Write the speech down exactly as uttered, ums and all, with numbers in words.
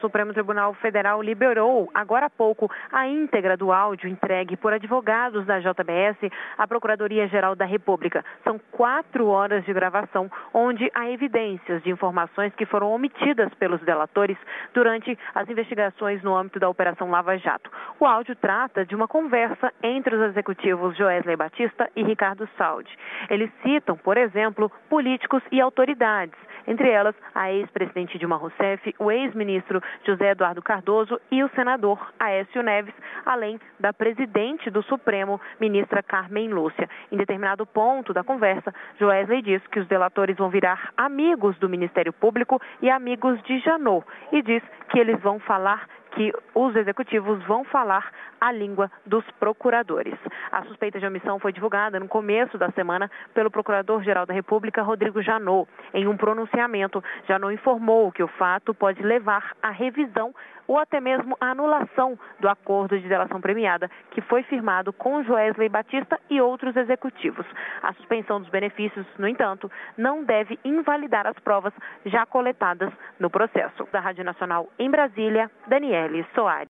O Supremo Tribunal Federal liberou, agora há pouco, a íntegra do áudio entregue por advogados da J B S à Procuradoria-Geral da República. São quatro horas de gravação, onde há evidências de informações que foram omitidas pelos delatores durante as investigações no âmbito da Operação Lava Jato. O áudio trata de uma conversa entre os executivos Joesley Batista e Ricardo Saldi. Eles citam, por exemplo, políticos e autoridades, entre elas a ex-presidente Dilma Rousseff, o ex-ministro José Eduardo Cardoso e o senador Aécio Neves, além da presidente do Supremo, ministra Carmen Lúcia. Em determinado ponto da conversa, Joesley diz que os delatores vão virar amigos do Ministério Público e amigos de Janot, e diz que eles vão falar que os executivos vão falar a língua dos procuradores. A suspeita de omissão foi divulgada no começo da semana pelo Procurador-Geral da República, Rodrigo Janot. Em um pronunciamento, Janot informou que o fato pode levar à revisão ou até mesmo à anulação do acordo de delação premiada que foi firmado com Joesley Batista e outros executivos. A suspensão dos benefícios, no entanto, não deve invalidar as provas já coletadas no processo. Da Rádio Nacional em Brasília, Daniele Soares.